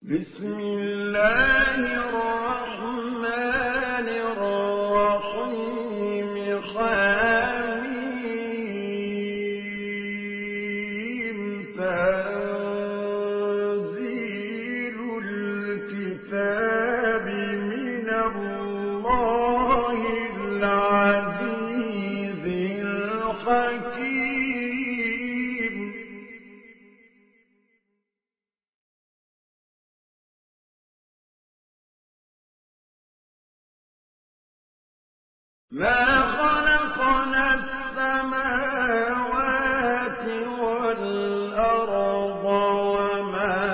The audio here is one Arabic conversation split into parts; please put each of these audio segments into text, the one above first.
بسم الله الرحمن الرحيم حميم تنزيل الكتاب من الله العزيز الحكيم ما خلقنا السماوات والأرض وما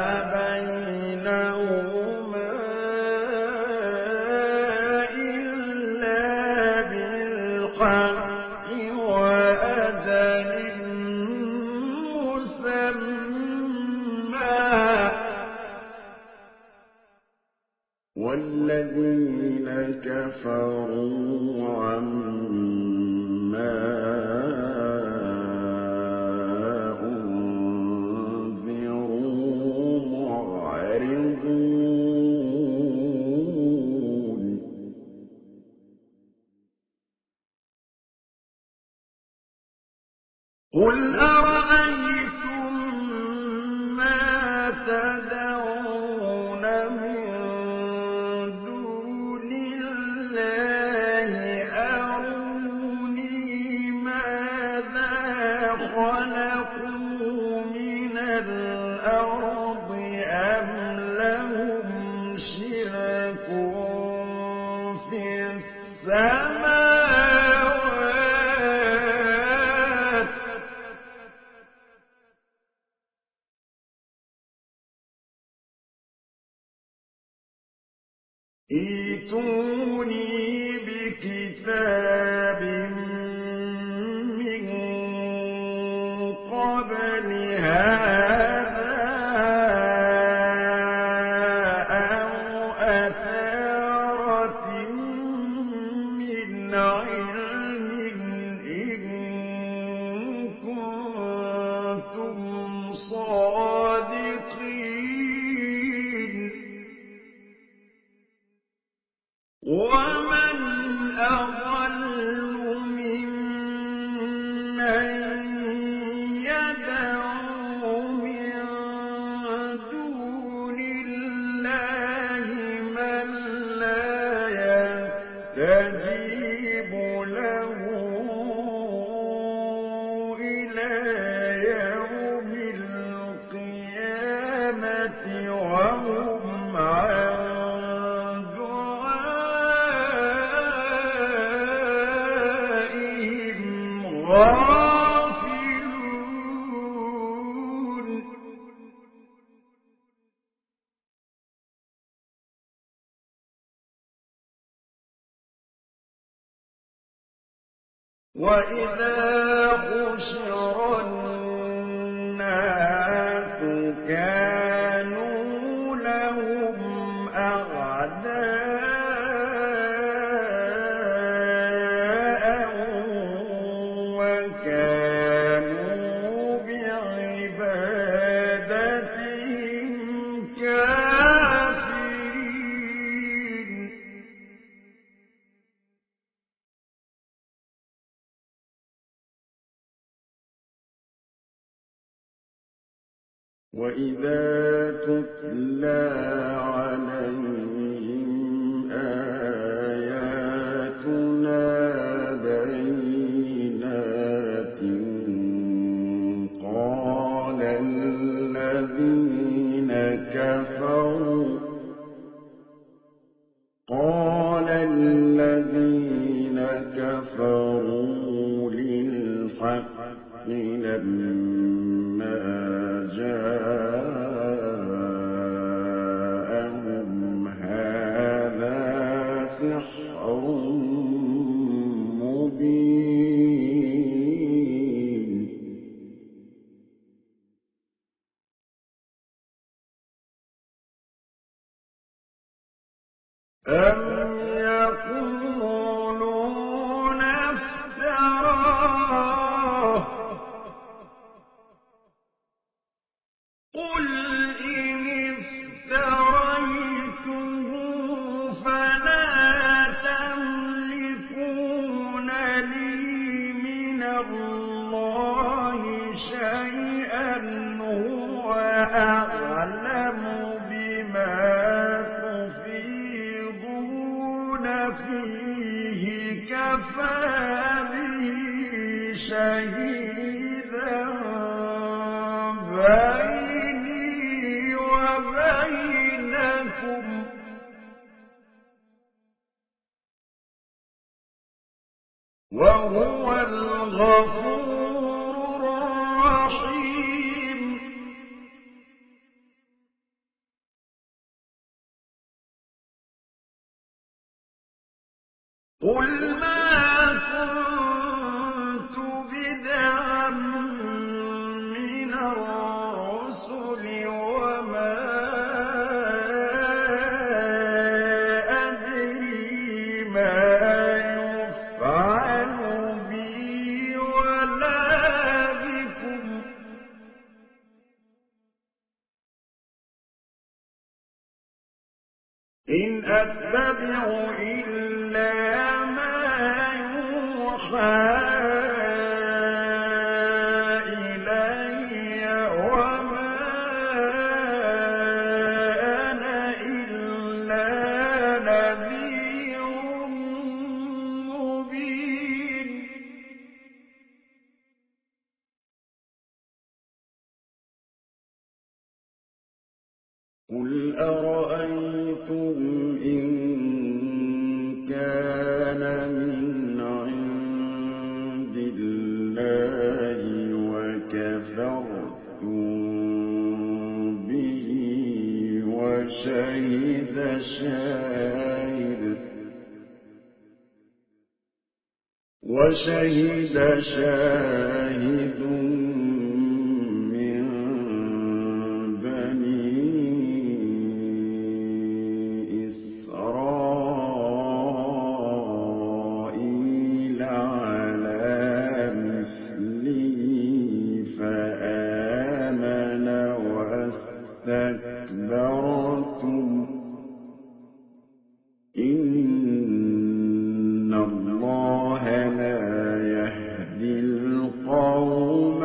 بينهما إلا بالحق وأجل مسمى والذين كفروا عما أنذروا معرضون قل أرأيتم ما تدعون من دون الله أروني ماذا خلقوا من الأرض أم لهم شرك في السماوات ائتوني بكتاب من قبل هذا أو أثارة من علم إن كنتم صادقين ومن أضل ممن يدعو من دون الله من لا يستجيب له إلى يوم القيامة وهم عن غافلون وإذا حشر الناس كانوا لهم أعداء وكانوا بعبادتهم كافرين وإذا تتلى عليهم آياتنا بينات قال الذين كفروا للحق لما جاءهم هذا سحر مبين أم يقولون افتراه قل إن وبينكم وهو الغفور الرحيم. قل ما كنت بدعا من الرسل وما أدري ما يفعل بي ولا بكم إن أتبع إلا ما يوحى إلي وما أنا إلا نذير مبين. قل أرأيتم إن كان من عند الله وكفرتم به وشهد شاهد من بني إسرائيل على مثله فآمن واستكبرتم إن الله لا يهدي القوم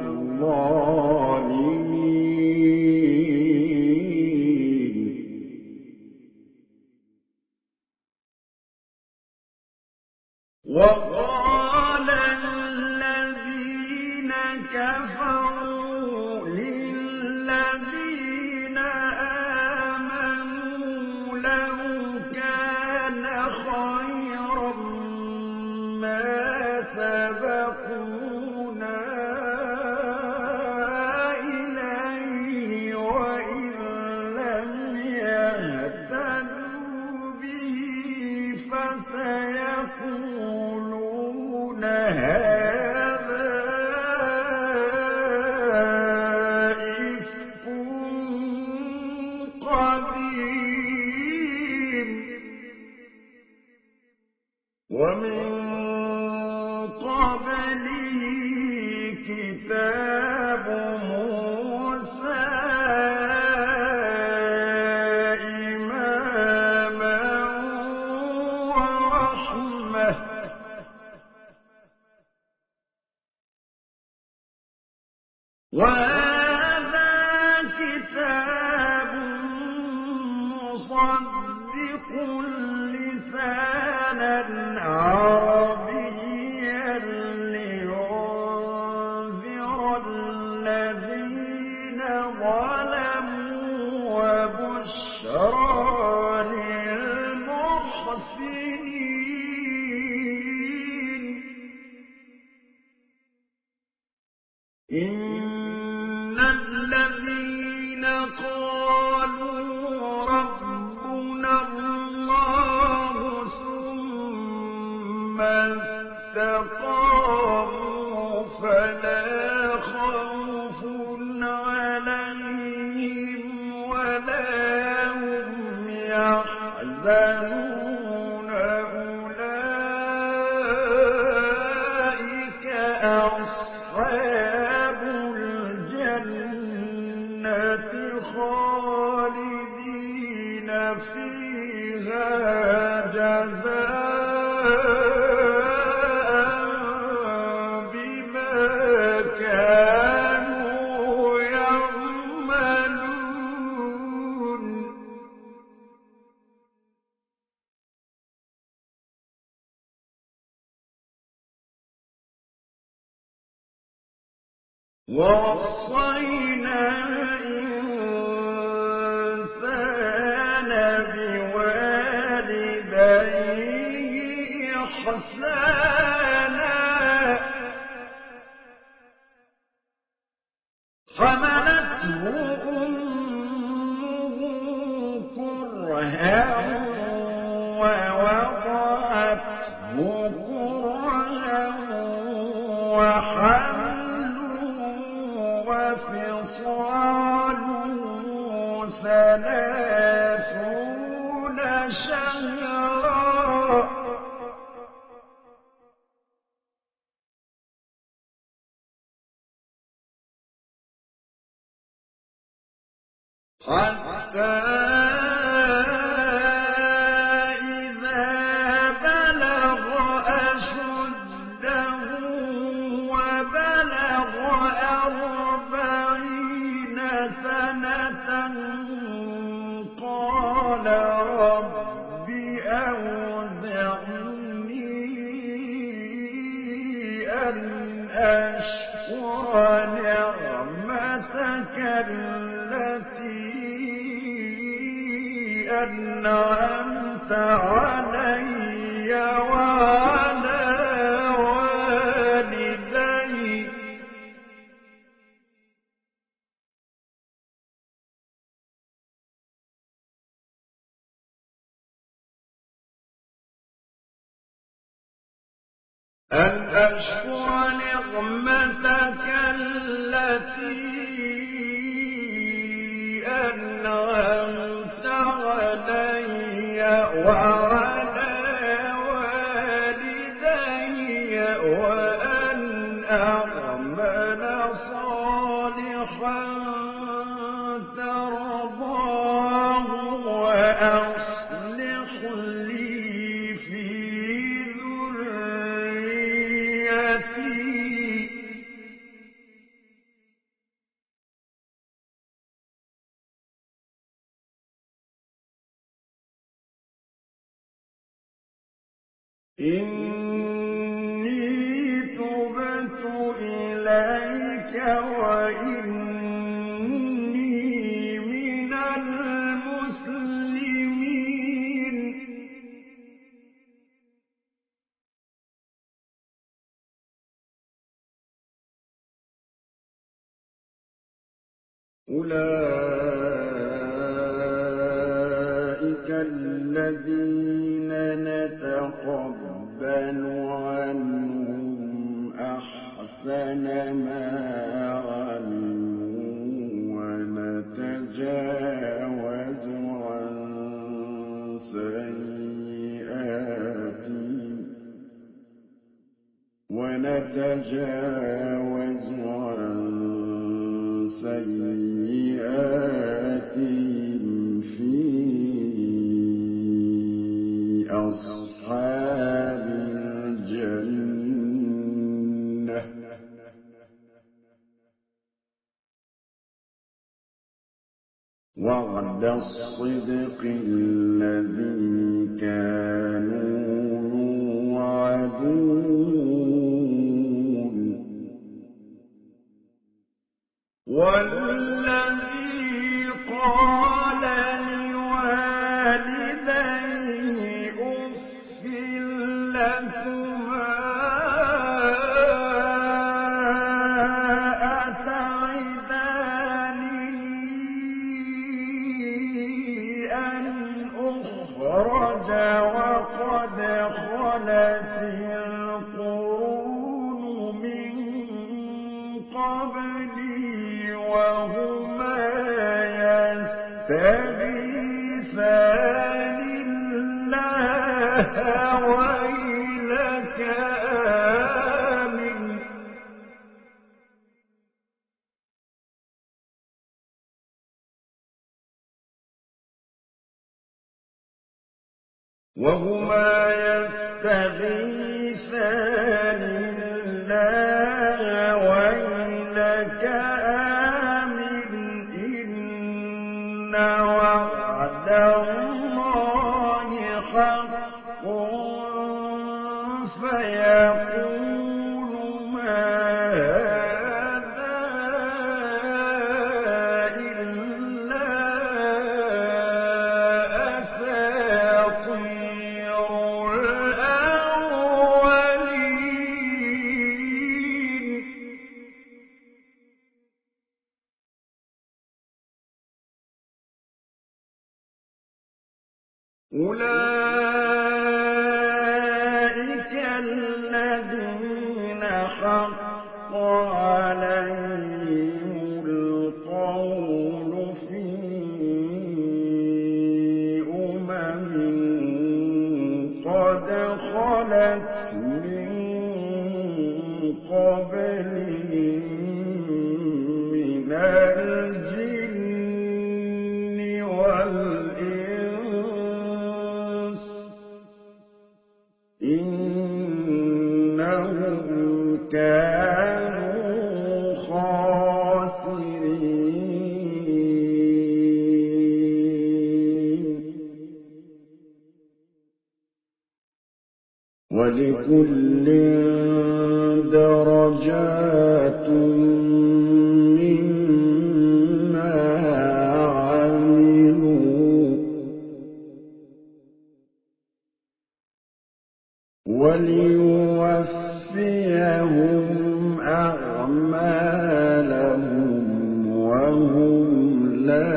الظالمين. وقال الذين كفروا للذين آمنوا لو كان خيرا ما سبقونا إليه وإن لم يهتدوا به فسيقولون هذا إفك قديم ومن قبله كتاب موسى إماما ورحمة وهذا كتاب مصدق لسانا عربيا لينذر الذين ظلموا وبشرى للمحسنين. إن الذين قالوا ربنا الله ثم استقاموا فلا خوف عليهم ولا هم يحزنون أولئك أصحاب الجنة خالدين فيها جزاء بما كانوا يعملون. ووصينا كرها ووضعته كرها وحمله وفصاله 30 شهرا حتى إذا بلغ أشده وبلغ 40 سنة قال رب أوزعني أن أشكر نعمتك التي أنعمت علي وعلى والدي أن أشكر نعمتك التي أنعمت علي وعلى والدي وأن أعمل صالحا ترضاه وأصلح لي في ذريتي إني تبت إليك وإني من المسلمين أولئك الذين نتقبل عنهم أحسن ما عملوا ونتجاوز عن سيئاتهم في أصحاب الجنة وعد الصدق الذي كانوا يوعدون والذي قال لوالديه أف لكما أتعدانني أن أخرج وقد خلت القرون من قبلي وهما يستغيثان الله ويلك آمن ويلك آمن إن وعد الله حق فيقول ما هذا إلا أساطير الأولين أُولَٰئِكَ الَّذِينَ حَقَّ عَلَيْهِمُ الْقَوْلُ فِي أُمَمٍ قَدْ خَلَتْ مِن قَبْلِهِم مِّنَ الْجِنِّ وَالْإِنسِ ۖ إِنَّهُمْ كَانُوا خَاسِرِينَ وَلِكُلٍّ دَرَجَاتٌ مِّمَّا عَمِلُوا ۖ وَلِيُوَفِّيَهُمْ أَعْمَالَهُمْ وَهُمْ لَا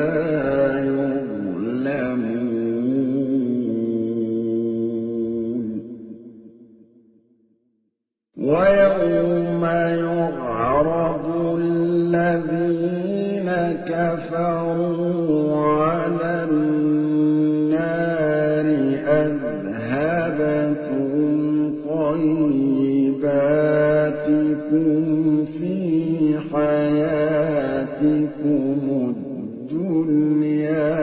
يُظْلَمُونَ وَيَوْمَ يُعْرَضُ الَّذِينَ كَفَرُوا عَلَى النَّارِ أَذْهَبْتُمْ طَيِّبَاتِكُمْ فِي حَيَاتِكُمُ الدُّنْيَا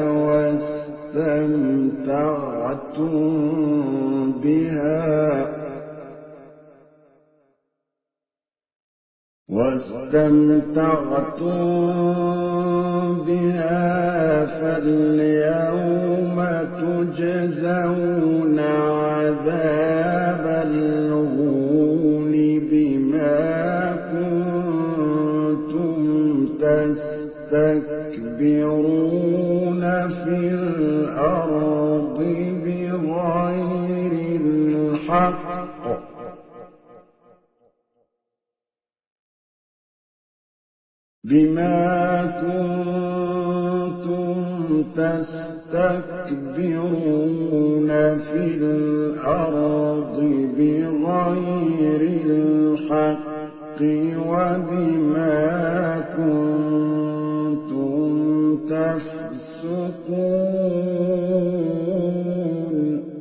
واستمتعتم بها فاليوم تجزون عذاب الهون بما كنتم تستكبرون في الأرض بغير الحق وبما كنتم تفسقون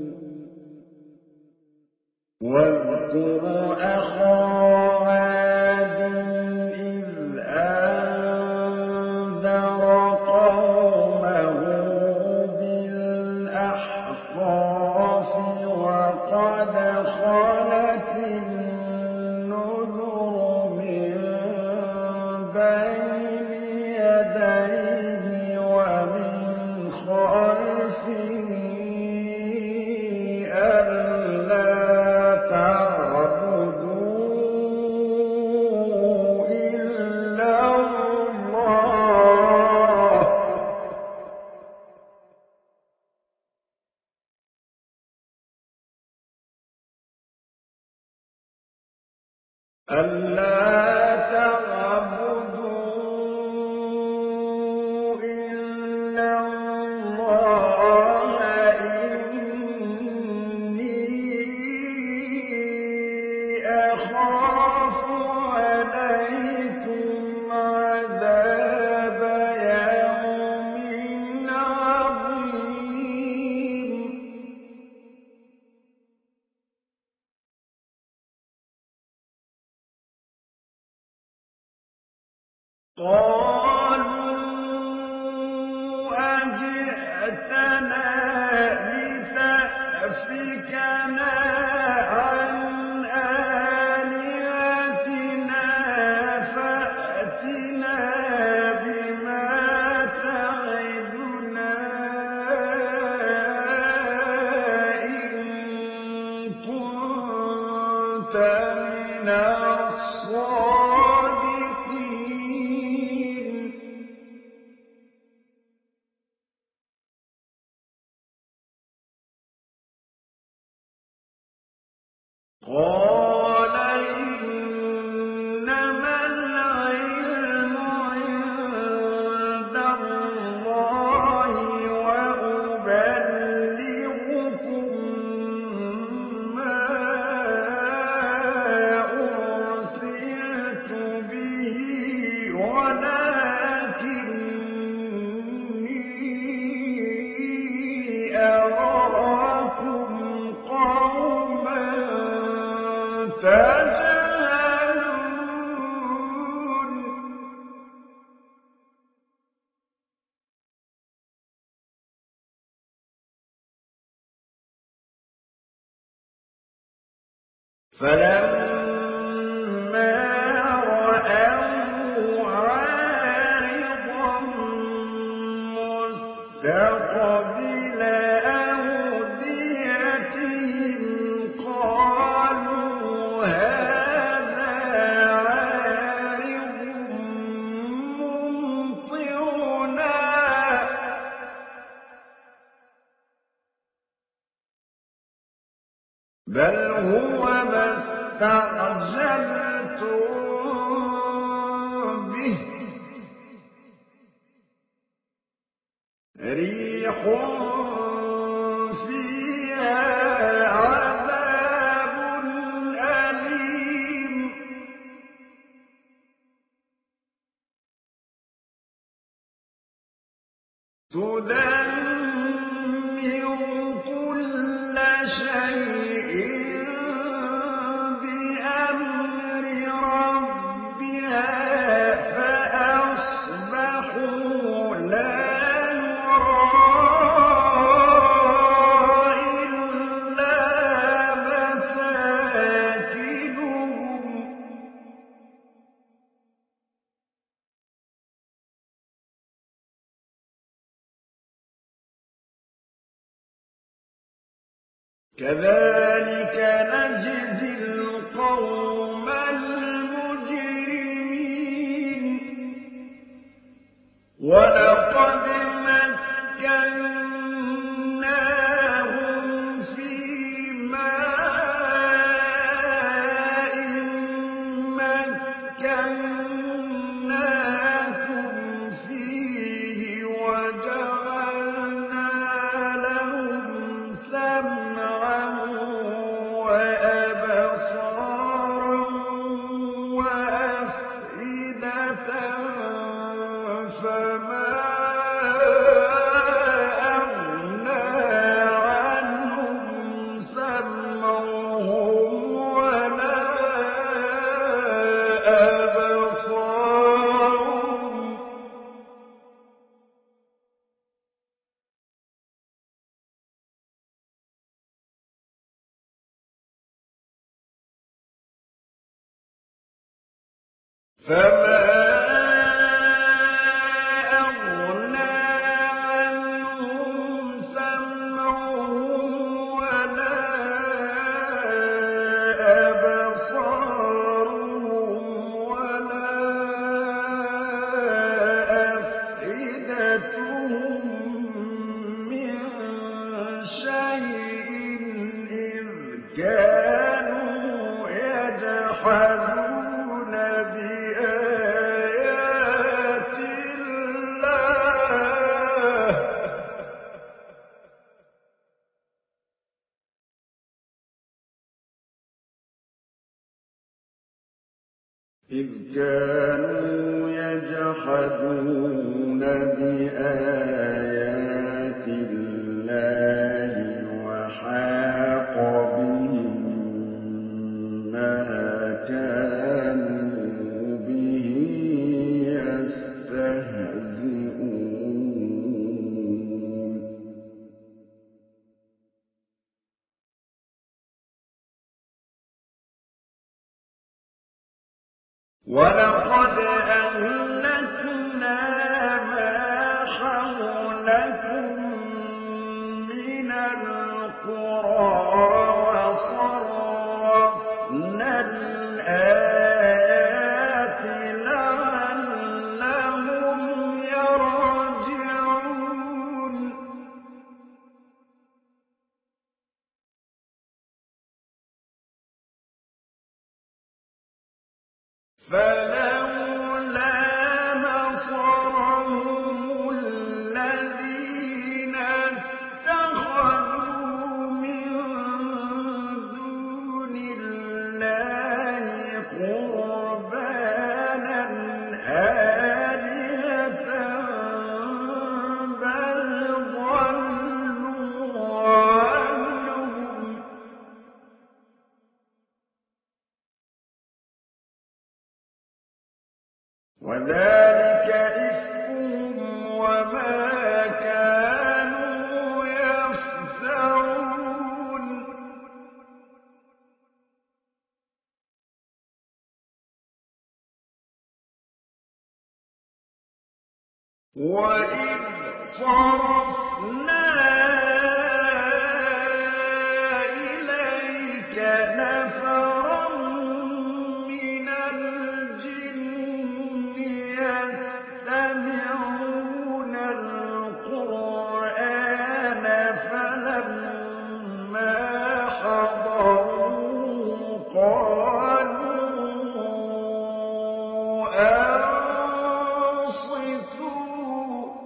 واذكر أخا عاد إذ أنذر قومه بالأحقاف وقد خلت النذر من بين يديه ومن خلفه ألا تعبدوا إلا الله إني أخاف عليكم عذاب يوم عظيم قالوا أجئتنا لتأفكنا عن آلهتنا فأتنا بما تعدنا إن كنت من الصادقين قال إنما العلم عند الله وأبلغكم فَلَمَّا رَأَوْهُ عَارِضًا مُّسْتَقْبِلَ أَوْدِيَتِهِمْ قَالُوا هَٰذَا عَارِضٌ مُّمْطِرُنَا بَلْ هُوَ مَا اسْتَعْجَلْتُم بِهِ ۖ رِيحٌ فِيهَا عَذَابٌ أَلِيمٌ تُدَمِّرُ كُلَّ شَيْءٍ بِأَمْرِ رَبِّهَا فَأَصْبَحُوا لَا يُرَىٰ إِلَّا مَسَاكِنُهُمْ ۚ كَذَٰلِكَ نَجْزِي الْقَوْمَ الْمُجْرِمِينَ وَلَقَدْ مَكَّنَّاهُمْ فِي مَاءٍ مَّكَّنَّاكُمْ فِيهِ وَجَعَلْنَا لَهُمْ سَمْعًا وَأَبْصَارًا وَأَفْئِدَةً فَمَا أَغْنَىٰ عَنْهُمْ سَمْعُهُمْ وَلَا أَبْصَارُهُمْ أَفْئِدَتُهُم مِّن شَيْءٍ إِذْ كَانُوا يَجْحَدُونَ بِآيَاتِ اللَّهِ وَحَاقَ بِهِم مَّا كَانُوا بِهِ يَسْتَهْزِئُونَ وَلَقَدْ أَهْلَكْنَا مَا حَوْلَكُم مِّنَ الْقُرَىٰ وَصَرَّفْنَا الْآيَاتِ لَعَلَّهُمْ يَرْجِعُونَ فَلَوْلَا نَصَرَهُمُ الَّذِينَ اتَّخَذُوا مِن دُونِ اللَّهِ قُرْبَانًا آلِهَةً بَلْ ضَلُّوا عَنْهُمْ وَإِذْ صَرَفْنَا إِلَيْكَ نَفَرًا مِّنَ الْجِنِّ يَسْتَمِعُونَ الْقُرْآنَ فَلَمَّا حَضَرُوهُ قَالُوا أَنصِتُوا ۖ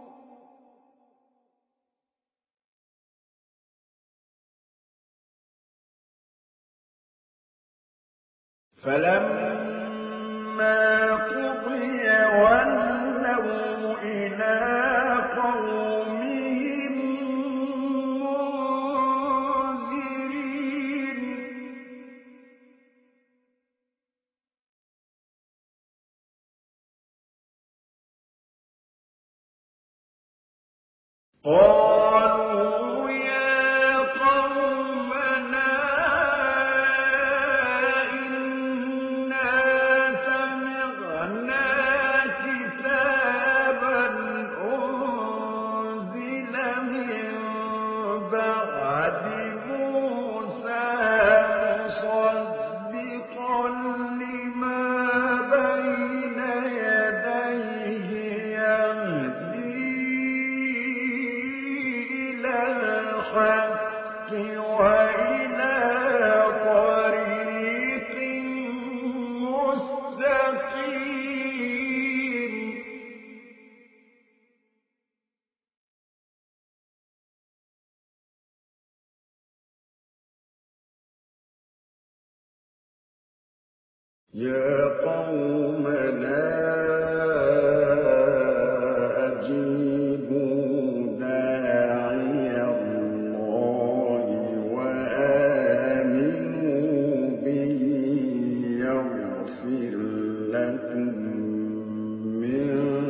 فَلَمَّا قُضِيَ وَلَّوْا إِلَىٰ قَوْمِهِم مُّنذِرِينَ قَالُوا يَا قَوْمَنَا إِنَّا سَمِعْنَا كِتَابًا أُنزِلَ مِن بَعْدِ مُوسَىٰ مُصَدِّقًا لِّمَا بَيْنَ يَدَيْهِ يَهْدِي إِلَى الْحَقِّ وَإِلَىٰ طَرِيقٍ مُّسْتَقِيمٍ يَا قَوْمَنَا أَجِيبُوا دَاعِيَ اللَّهِ وَآمِنُوا بِهِ يَغْفِرْ لَكُم مِّن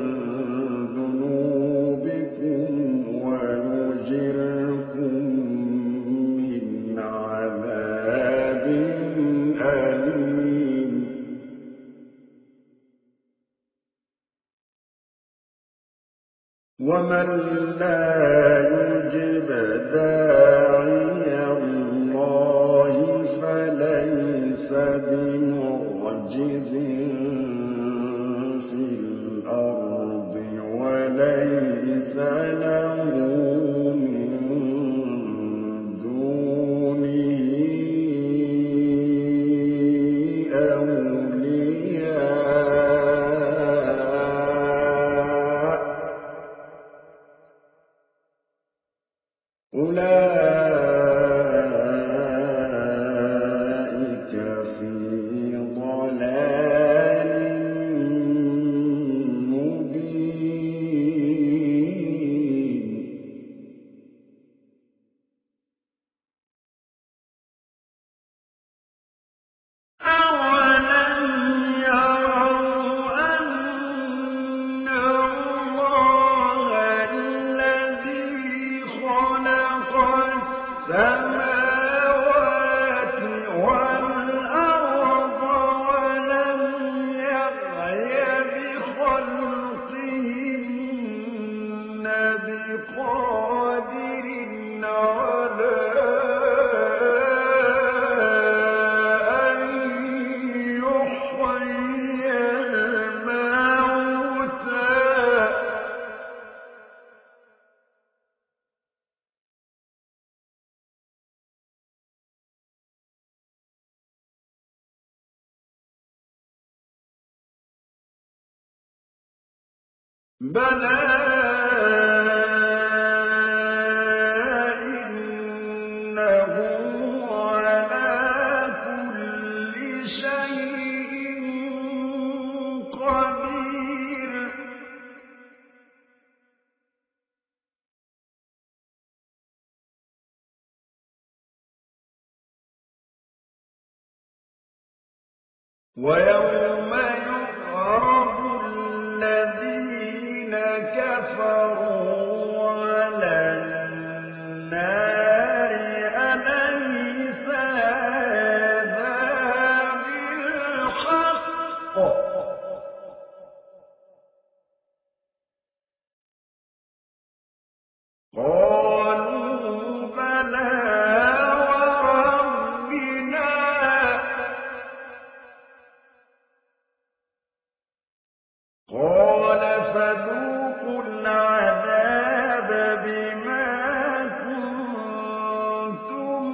ذُنُوبِكُمْ وَيُجِرْكُم مِّنْ عَذَابٍ أَلِيمٍ وَمَن لَّا يُجِبْ دَاعِيَ اللَّهِ فَلَيْسَ بِمُعْجِزٍ فِي الْأَرْضِ وَلَيْسَ لَهُ مِن دُونِهِ أَوْلِيَاءُ ۚ أُولَٰئِكَ فِي ضَلَالٍ مُّبِينٍ أَوَلَمْ يَرَوْا أَنَّ اللَّهَ الَّذِي خَلَقَ السَّمَاوَاتِ وَالْأَرْضَ وَلَمْ يَعْيَ بِخَلْقِهِنَّ بِقَادِرٍ عَلَىٰ أَن يُحْيِيَ الْمَوْتَىٰ ۚ بَلَىٰ إِنَّهُ عَلَىٰ كُلِّ شَيْءٍ قَدِيرٌ وَيَوْمَ يُعْرَضُ الَّذِينَ كَفَرُوا عَلَى النَّارِ أَلَيْسَ هَٰذَا بِالْحَقِّ ۖ قالوا بلى وربنا قال فذوقوا العذاب بما كنتم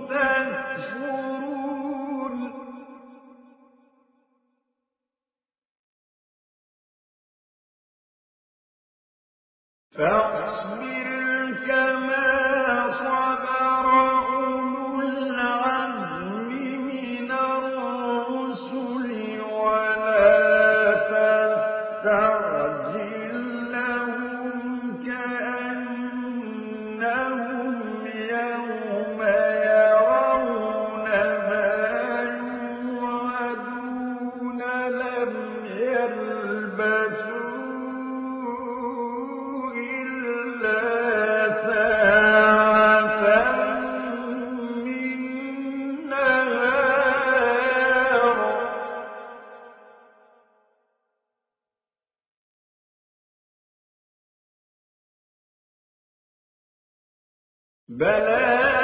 تكفرون فاصبر كما صبر أولو العزم من الرسل ولا تستعجل لهم كأنهم يوم يرون ما يوعدون لم يلبثوا إلا ساعة من نهار بلاغ